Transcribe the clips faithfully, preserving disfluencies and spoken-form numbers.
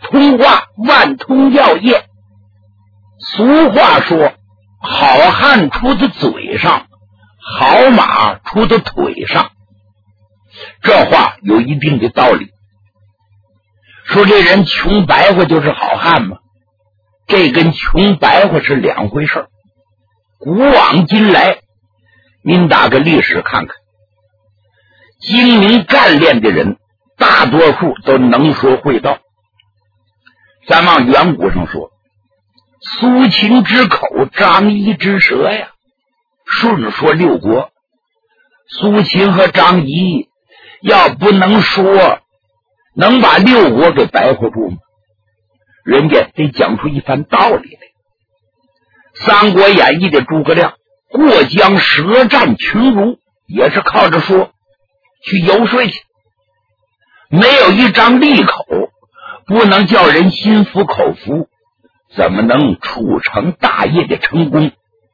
通话万通药业。俗话说，好汉出自嘴上，好马出自腿上，这话有一定的道理。说这人穷白话就是好汉吗？这跟穷白话是两回事。古往今来，您打个历史看看，精明干练的人大多数都能说会道。咱往远古上说，苏秦之口，张仪之舌呀。顺说六国，苏秦和张仪要不能说，能把六国给白活住吗？人家得讲出一番道理来。三国演义的诸葛亮过江舌战群儒，也是靠着说去游说去，没有一张利口，不能叫人心服口服，怎么能促成大业的成功？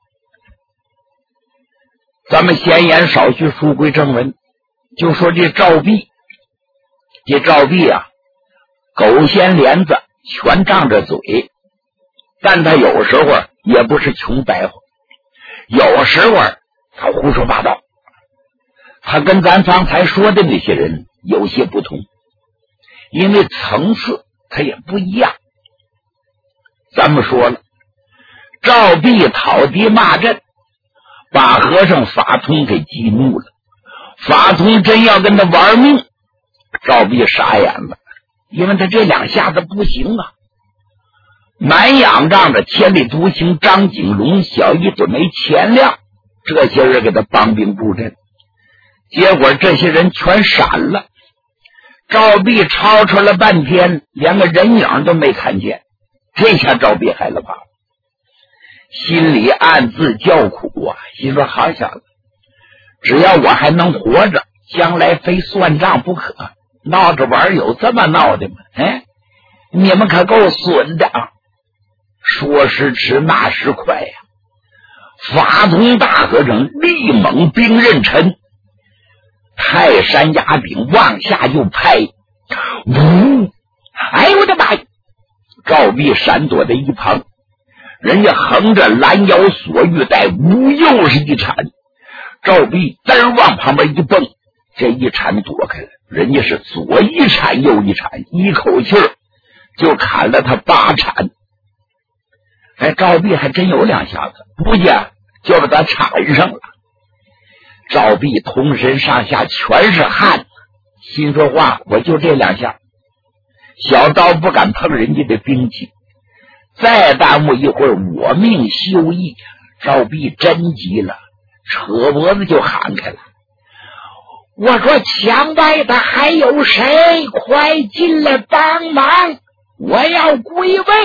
咱们闲言少叙，书归正文，就说这赵壁，这赵壁啊，狗掀帘子，全仗着嘴，但他有时候也不是穷白话，有时候他胡说八道，他跟咱方才说的那些人有些不同，因为层次他也不一样。咱们说了，赵壁讨敌骂阵，把和尚法通给激怒了，法通真要跟他玩命，赵壁傻眼了，因为他这两下子不行啊。满仰仗着千里独行张景龙、小一准没钱亮这些人给他帮兵布阵，结果这些人全闪了，赵壁吵吵了半天，连个人影都没看见。这下赵壁害了怕，心里暗自叫苦啊，心说好小子，只要我还能活着，将来非算账不可，闹着玩有这么闹的吗？哎，你们可够损的啊！说时迟那时快呀，法通大和尚力猛兵刃沉，泰山压顶往下就拍，呜！哎呦我的妈呀！赵壁闪躲在一旁，人家横着拦腰锁玉带，呜又是一铲，赵壁嘚往旁边一蹦，这一铲躲开了，人家是左一铲右一铲，一口气儿就砍了他八铲。哎，赵壁还真有两下子，不家就把他铲上了。赵壁通身上下全是汗，心说话，我就这两下，小刀不敢碰人家的兵器，再耽误一会儿我命休矣。赵壁真急了，扯脖子就喊开了，我说墙外的还有谁？快进来帮忙，我要归位。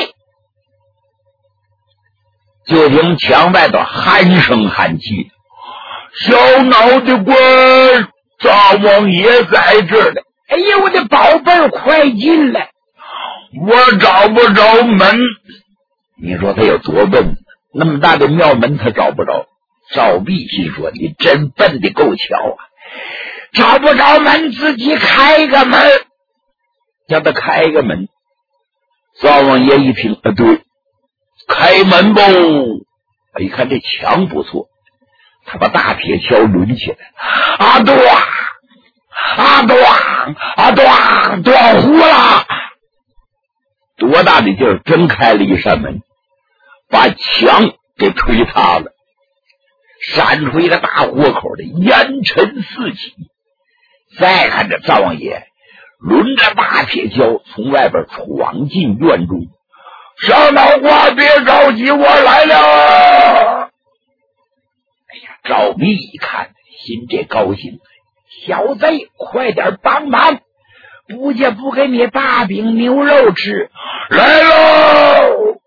就听墙外的鼾声鼾气，小脑袋瓜，赵王爷在这儿呢。哎呀，我的宝贝儿，快进来！我找不着门。你说他有多笨？那么大的庙门他找不着。赵壁心说：“你真笨的够巧啊！找不着门，自己开个门，叫他开个门。”赵王爷一听，啊，对，开门不？一看这墙不错，他把大铁锹抡起来，啊多啊！啊断啊断断呼了，多大的劲儿，真开了一扇门，把墙给吹塌了，闪出一个大豁口的烟尘四起。再看着赵王爷抡着大铁锹从外边闯进院中，小脑瓜别着急，我来了。哎呀，赵壁一看心这高兴，小贼快点帮忙，不介不给你大饼牛肉吃。来喽！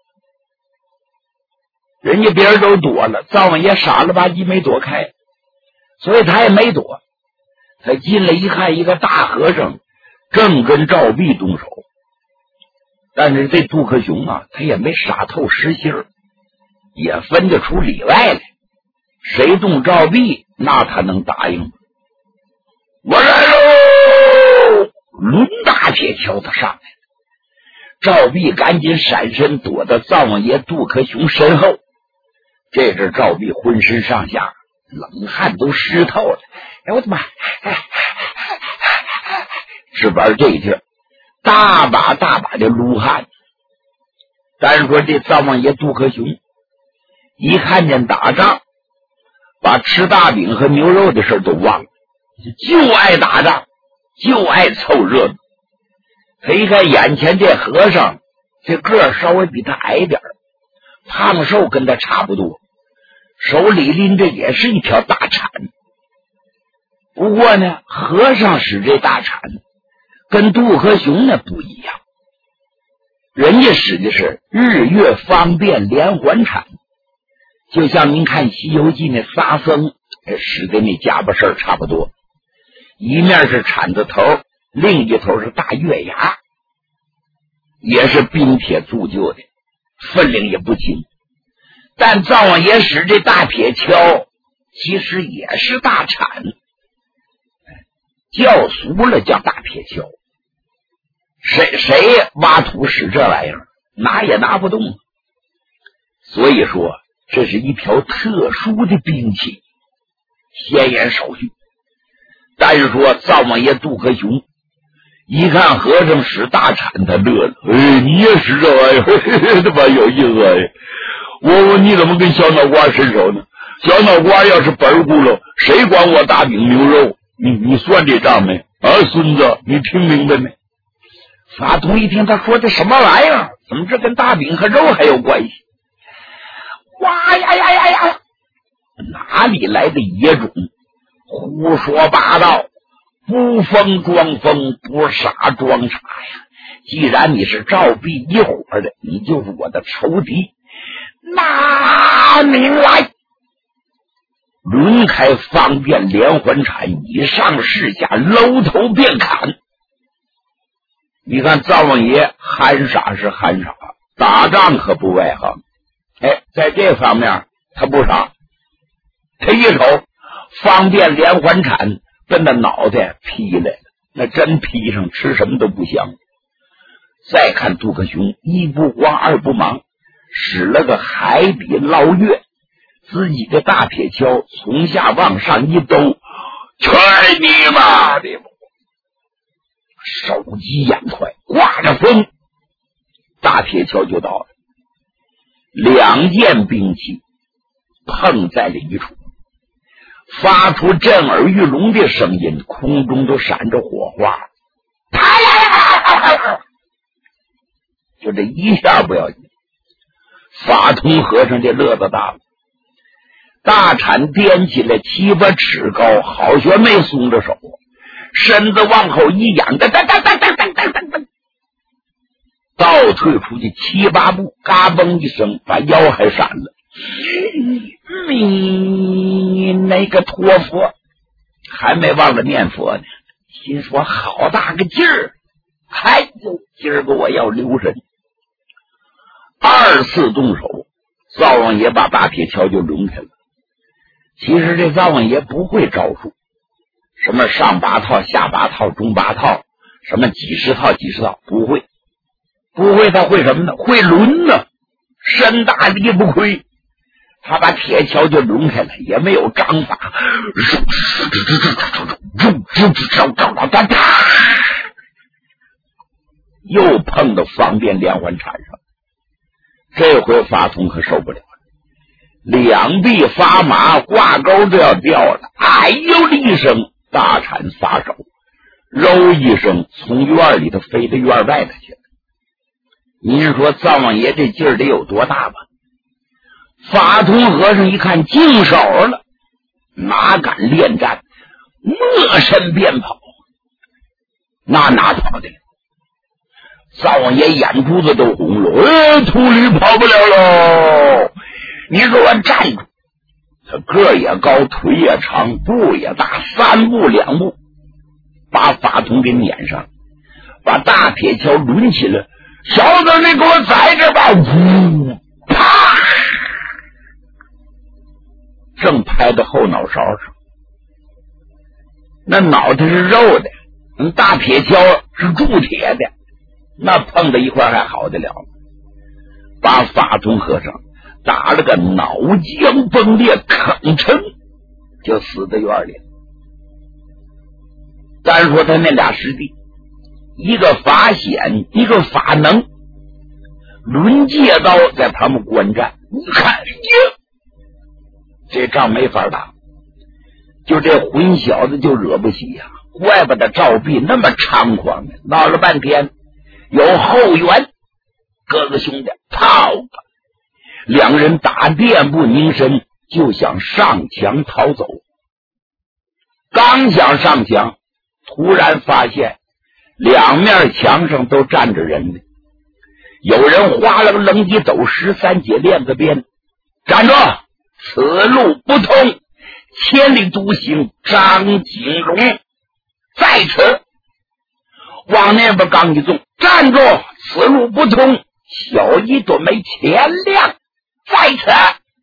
人家别人都躲了，赵王爷傻了吧唧没躲开，所以他也没躲。他进来一看，一个大和尚正跟赵壁动手，但是这杜克雄啊，他也没傻透实心儿，也分得出里外来，谁动赵壁那他能答应吗？我来喽！抡大铁锹他上来了， 赵壁赶紧闪身躲到灶王爷杜克雄身后。这阵赵壁浑身上下冷汗都湿透了，哎我的妈，是玩这劲儿，大把大把的撸汗。但是说这灶王爷杜克雄一看见打仗，把吃大饼和牛肉的事都忘了，就爱打仗，就爱凑热闹。他一看眼前这和尚，这个儿稍微比他矮点儿，胖瘦跟他差不多，手里拎着也是一条大铲。不过呢，和尚使这大铲跟杜克雄呢不一样，人家使的是日月方便连环铲，就像您看《西游记》那沙僧使的那家伙事儿差不多，一面是铲子头，另一头是大月牙，也是冰铁铸就的，分量也不轻。但灶王爷使这大铁锹其实也是大铲，叫俗了叫大铁锹，谁谁挖土使这玩意儿拿也拿不动。所以说这是一条特殊的兵器，鲜艳少许。但是说灶王爷杜克雄一看和尚使大铲，他乐了，哎，你也使这玩意儿，他妈有意思哎！我问你怎么跟小脑瓜伸手呢？小脑瓜要是本咕噜，谁管我大饼牛肉？你你算这账没？啊，孙子，你听明白没？法通一听他说的什么玩意儿，怎么这跟大饼和肉还有关系？哇呀呀呀呀！哪里来的野种？胡说八道！不疯装疯，不傻装傻呀！既然你是赵壁一伙的，你就是我的仇敌，拿命来！抡开方便连环铲，以上试下，搂头便砍。你看灶王爷憨傻是憨傻，打仗可不外行。哎，在这方面他不傻，他一瞅方便连环铲跟他脑袋劈来了，那真劈上吃什么都不香。再看杜克雄一不慌二不忙，使了个海底捞月，自己的大铁锹从下往上一兜，去你妈的！手疾眼快，刮着风，大铁锹就到了。两件兵器碰在了一处，发出震耳欲聋的声音，空中都闪着火花。就这一下不要紧，法通和尚这乐子大了，大铲掂起来七八尺高，好学没松着手，身子往后一仰，噔噔噔噔噔噔噔噔噔，倒退出去七八步，嘎嘣一声，把腰还闪了。你那个托佛，还没忘了念佛呢，心说好大个劲儿，哎呦，今儿个我要留神。二次动手，灶王爷把大铁锹就抡开了。其实这灶王爷不会招数，什么上八套下八套中八套，什么几十套几十套，不会不会。他会什么呢？会抡呢，身大力不亏。他把铁锹就抡开了，也没有章法，又碰到方便连环铲上。这回法通可受不了了，两臂发麻，挂钩都要掉了。哎呦的一声，大铲撒手，揉一声从院里头飞到院外头去了。您说灶王爷这劲儿得有多大吧？法通和尚一看净手了，哪敢恋战，没身便跑。那哪跑的？灶王爷眼珠子都红了，哎，秃驴跑不了喽！你给我站住！他个也高，腿也长，步也大，三步两步把法通给撵上，把大铁锹抡起来。小子，你给我在这吧！呜，啪！正拍到后脑勺上，那脑袋是肉的，大铁锹是铸铁的。 那碰到一块还好得了，把法通和尚打了个脑浆崩裂，吭哧就死在院里。单说他那俩师弟，一个法显，一个法能，抡借刀在他们观战。你看，这仗没法打，就这混小子就惹不起呀、啊！怪不得赵壁那么猖狂呢，闹了半天有后援，各个兄弟跑吧！两人打垫步凝神，就想上墙逃走。刚想上墙，突然发现两面墙上都站着人呢。有人划了个棱脊斗十三节链子鞭，站住！此路不通，千里独行张景荣在此。往那边刚一纵，站住！此路不通，小一朵没钱亮在此。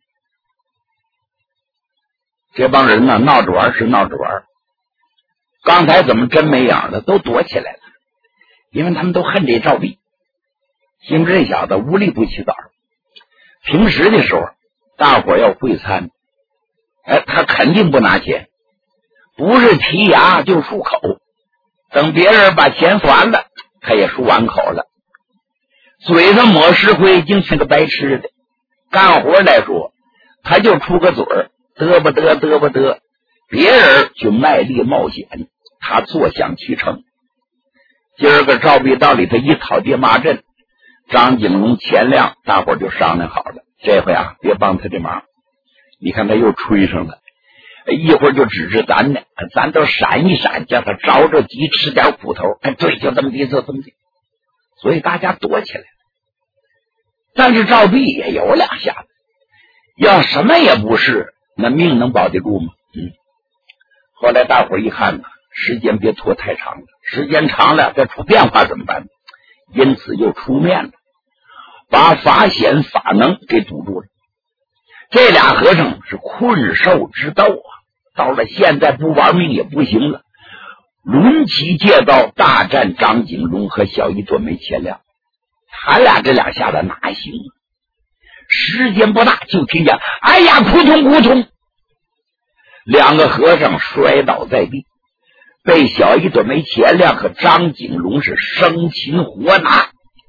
这帮人呢，闹着玩是闹着玩，刚才怎么真没样了，都躲起来了，因为他们都恨这赵壁，听这小子无利不起早。平时的时候大伙要会餐，哎，他肯定不拿钱，不是提牙就漱口，等别人把钱付完了，他也漱完口了，嘴上抹石灰，已经是个白痴的。干活来说，他就出个嘴儿，嘚吧嘚嘚吧嘚，别人去卖力冒险，他坐享其成。今儿个赵壁道里头一讨爹骂阵，张景龙、钱亮大伙儿就商量好了，这回啊别帮他这忙。你看他又吹上了，一会儿就指着咱呢，咱都闪一闪，叫他着着急吃点苦头。哎，对，就这么地，就这么地。所以大家躲起来了。但是赵壁也有两下子，要什么也不是，那命能保得住吗？嗯。后来大伙一看呢，时间别拖太长了，时间长了再出变化怎么办？因此又出面了，把法显、法能给堵住了。这俩和尚是困兽之斗啊，到了现在不玩命也不行了，抡起借刀大战张景龙和小一朵没钱亮。他俩这两下子哪行啊？时间不大，就听见哎呀扑通扑通，两个和尚摔倒在地，被小一朵没钱亮和张景龙是生擒活拿。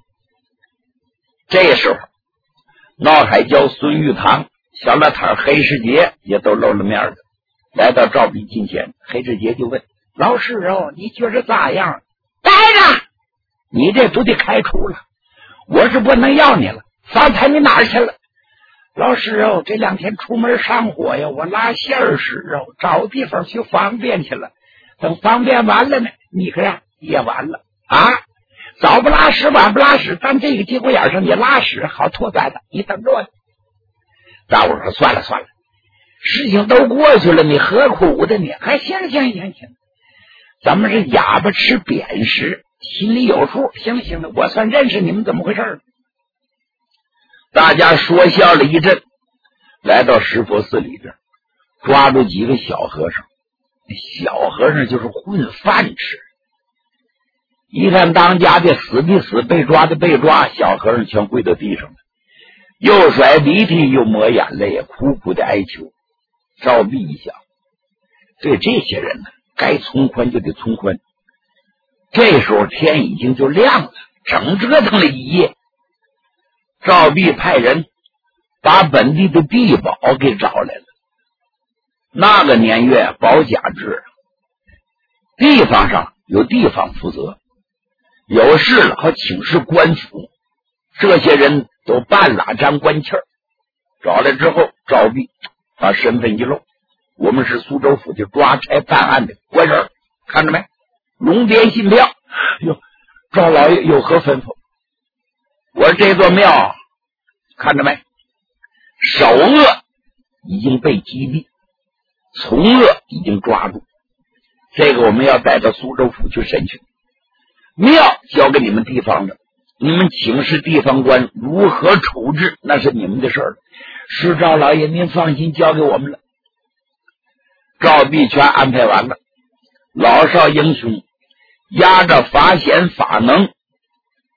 这时候闹海椒、孙玉堂、小老太、黑世杰也都露了面了，来到赵壁近前。黑世杰就问老师哦，你觉着咋样？待着，你这都得开除了，我是不能要你了。方才你哪儿去了？老师哦，这两天出门上火呀，我拉线儿时哦，找地方去方便去了。等方便完了呢，你看也完了啊！早不拉屎，晚不拉屎，但这个节骨眼上你拉屎好脱单的，你等着我。大伙说算了算了，事情都过去了，你何苦的你？还行行行行，咱们是哑巴吃扁食，心里有数。行了行了，我算认识你们怎么回事了。大家说笑了一阵，来到石佛寺里边，抓住几个小和尚。小和尚就是混饭吃，一看当家的死的死，被抓的被抓，小和尚全跪到地上了，又甩鼻涕又抹眼泪，苦苦的哀求。赵壁一想，对这些人呢，该从宽就得从宽。这时候天已经就亮了，整折腾了一夜。赵壁派人把本地的地保给找来了。那个年月保甲制，地方上有地方负责，有事了好请示官府，这些人都半拉沾官气儿。找来之后，赵壁把身份一露，我们是苏州府的抓差办案的官人，看着没？龙鞭信票。哟，赵老爷有何吩咐？我说这座庙看着没？首恶已经被击毙，从恶已经抓住，这个我们要带到苏州府去审讯。庙交给你们地方的，你们请示地方官如何处置，那是你们的事儿。是赵老爷，您放心，交给我们了。赵壁全安排完了，老少英雄押着法显法能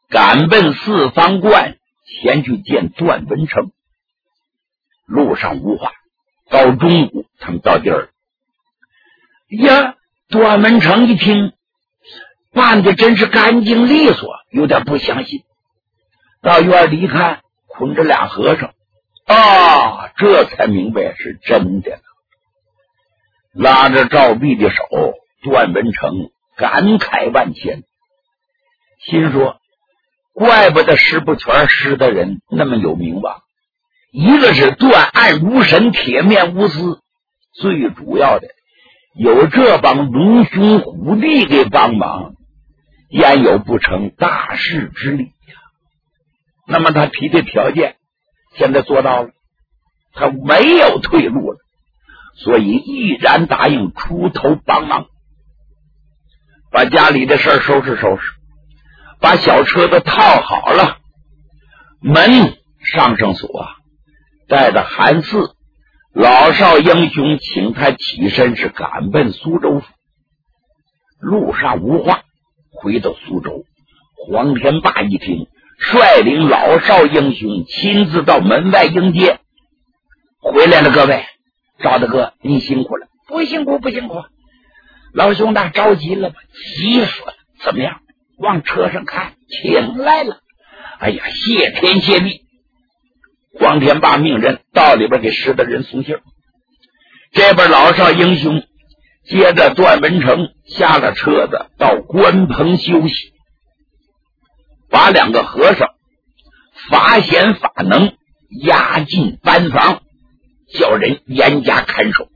赶奔四方观，前去见段文成。路上无话，到中午他们到地儿。呀，段文成一听办的真是干净利索，有点不相信。到院里一看，捆着俩和尚，啊，这才明白是真的了。拉着赵壁的手，段文成感慨万千，心说怪不得石不全师的人那么有名望，一个是断案如神，铁面无私，最主要的有这帮龙兄虎弟给帮忙，焉有不成大事之理呀？那么他提的条件现在做到了，他没有退路了，所以毅然答应出头帮忙，把家里的事收拾收拾，把小车子套好了，门上上锁，带着韩四老少英雄请他起身，是赶奔苏州府。路上无话，回到苏州，黄天霸一听，率领老少英雄亲自到门外迎接。回来了，各位，赵大哥你辛苦了。不辛苦不辛苦，老兄弟着急了吧？急死了。怎么样？往车上看，请来了。哎呀，谢天谢地。黄天霸命人到里边给石大人送信。这边老少英雄接着段文成下了车子，到关棚休息，把两个和尚法显法能押进班房，叫人严加看守。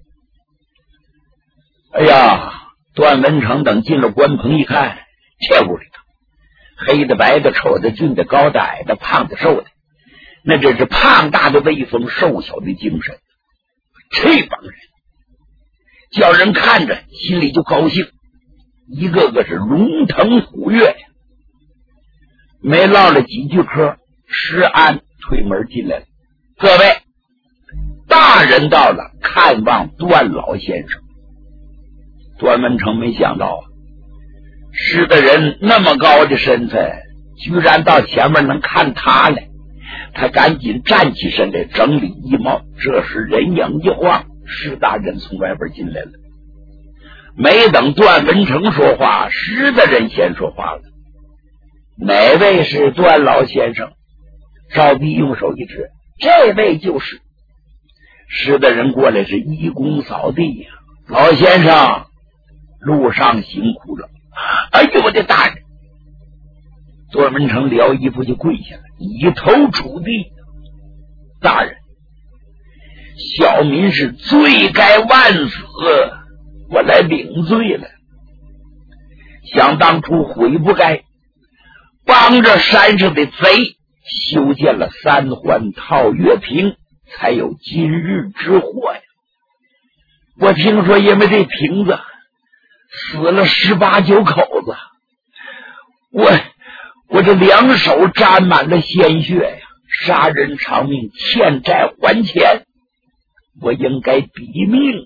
哎呀，段文成等进了关棚一看，这屋里头黑的白的丑的俊的高的矮的胖的瘦的，那这是胖大的威风，瘦小的精神。这帮人叫人看着心里就高兴，一个个是龙腾虎跃呀。没唠了几句嗑，施安推门进来了。各位，大人到了，看望段老先生。段文成没想到啊，施的人那么高的身材，居然到前面能看他来。他赶紧站起身来，整理衣帽。这时人影一晃，施大人从外边进来了。没等段文成说话，施的人先说话了：哪位是段老先生？赵壁用手一指，这位就是。施的人过来是一躬扫地呀、啊，老先生路上辛苦了。哎呦我的大人！段文成撩衣服就跪下了，以头触地。大人，小民是罪该万死，我来领罪了。想当初悔不该，帮着山上的贼修建了三环套月坪，才有今日之祸呀。我听说因为这瓶子死了十八九口子，我我这两手沾满了鲜血呀，杀人偿命，欠债还钱，我应该抵命。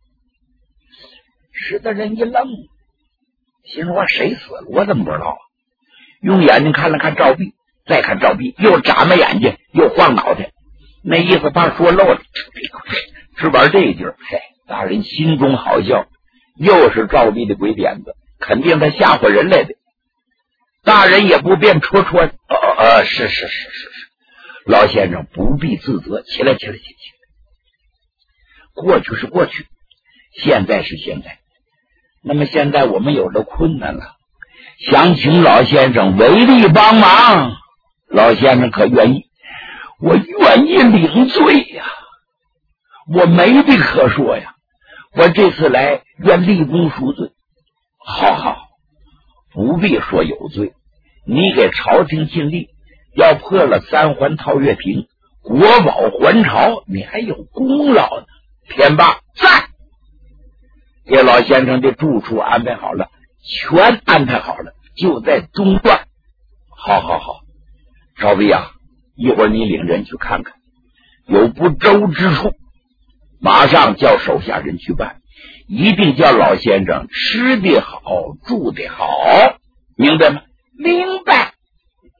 使得人一愣，心说谁死了？我怎么不知道啊？用眼睛看了看赵壁，再看赵壁，又眨巴眼睛，又晃脑袋，那意思怕说漏了，是玩这一句。嘿，大人心中好笑，又是赵壁的鬼点子，肯定他吓唬人来的。大人也不便戳戳，呃呃，是是是是是，老先生不必自责，起来起来起来起来。过去是过去，现在是现在。那么现在我们有了困难了，想请老先生为力帮忙。老先生可愿意？我愿意领罪呀，我没的可说呀。我这次来愿立功赎罪。好好，不必说有罪，你给朝廷尽力，要破了三环套月坪，国宝还朝，你还有功劳呢。天霸在，给老先生的住处安排好了，全安排好了，就在东段。好好好，赵壁啊，一会儿你领人去看看，有不周之处，马上叫手下人去办，一定叫老先生吃的好，住的好，明白吗？明白。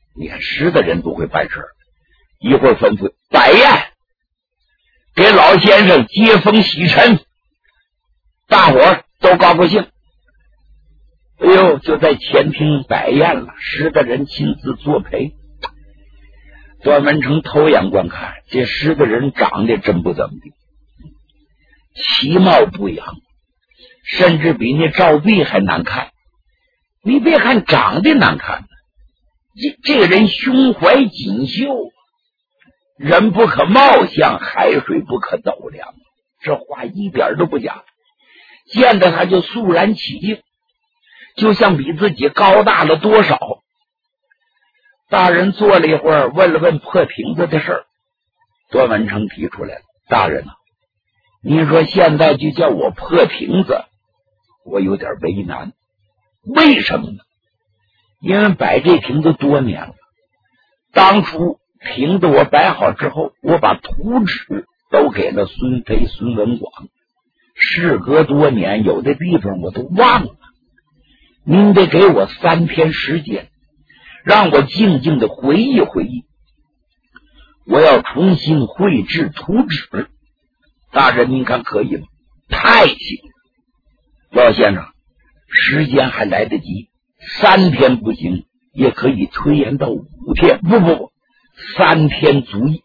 你看识的人都会办事，一会儿吩咐摆宴，给老先生接风洗尘，大伙儿都高高兴。哎呦，就在前厅摆宴了，识的人亲自作陪。段文成偷眼观看，这十个人长得真不怎么地，其貌不扬，甚至比那赵壁还难看。你别看长得难看，这这个人胸怀锦绣，人不可貌相，海水不可斗量，这话一点都不假。见着他就肃然起敬，就像比自己高大了多少。大人坐了一会儿，问了问破瓶子的事儿。段文成提出来了：大人啊，您说现在就叫我破瓶子，我有点为难。为什么呢？因为摆这瓶子多年了，当初瓶子我摆好之后，我把图纸都给了孙飞、孙文广，事隔多年，有的地方我都忘了。您得给我三天时间，让我静静的回忆回忆，我要重新绘制图纸。大人您看可以吗？太行。老先生，时间还来得及，三天不行，也可以推延到五天。不不不，三天足矣。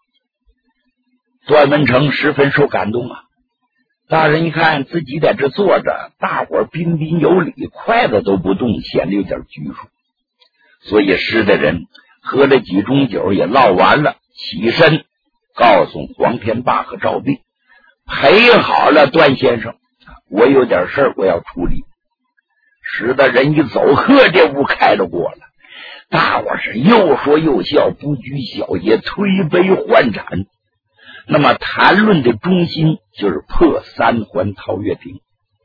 段文成十分受感动啊！大人一看自己在这坐着，大伙儿彬彬有礼，筷子都不动，显得有点拘束。所以识的人喝了几盅酒也唠完了，起身告诉黄天霸和赵壁，陪好了段先生，我有点事儿我要处理。识的人一走，呵，这屋开了锅了，大伙是又说又笑，不拘小节，推杯换盏。那么谈论的中心就是破三环陶月亭。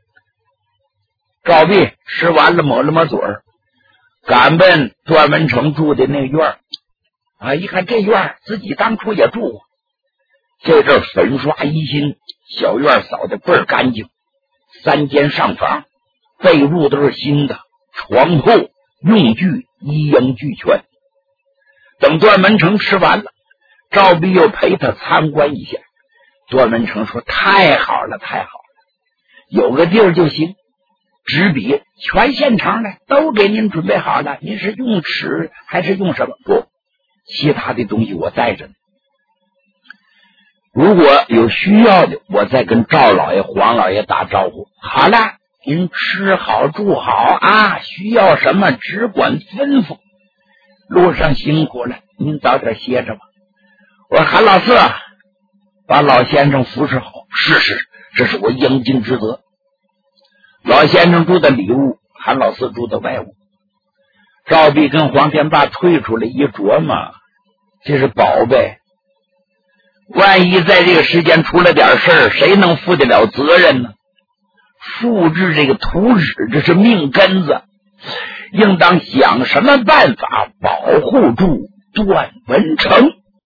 赵壁吃完了，抹了抹嘴儿，赶奔段文成住的那个院儿啊！一看这院儿自己当初也住过，这阵粉刷一新，小院扫得倍儿干净，三间上房，被褥都是新的，床铺用具一应俱全。等段文成吃完了，赵壁又陪他参观一下。段文成说：太好了太好了，有个地儿就行，纸笔全现成的，都给您准备好了，您是用尺还是用什么？不，其他的东西我带着呢，如果有需要的，我再跟赵老爷、黄老爷打招呼。好了，您吃好住好啊，需要什么只管吩咐。路上辛苦了，您早点歇着吧。我说韩老四，把老先生扶持好。是是，这是我应尽之责。老先生住的里屋，韩老四住的外屋。赵壁跟黄天霸退出来一琢磨，这是宝贝，万一在这个时间出了点事儿，谁能负得了责任呢？复制这个图纸，这是命根子，应当想什么办法保护住段文成。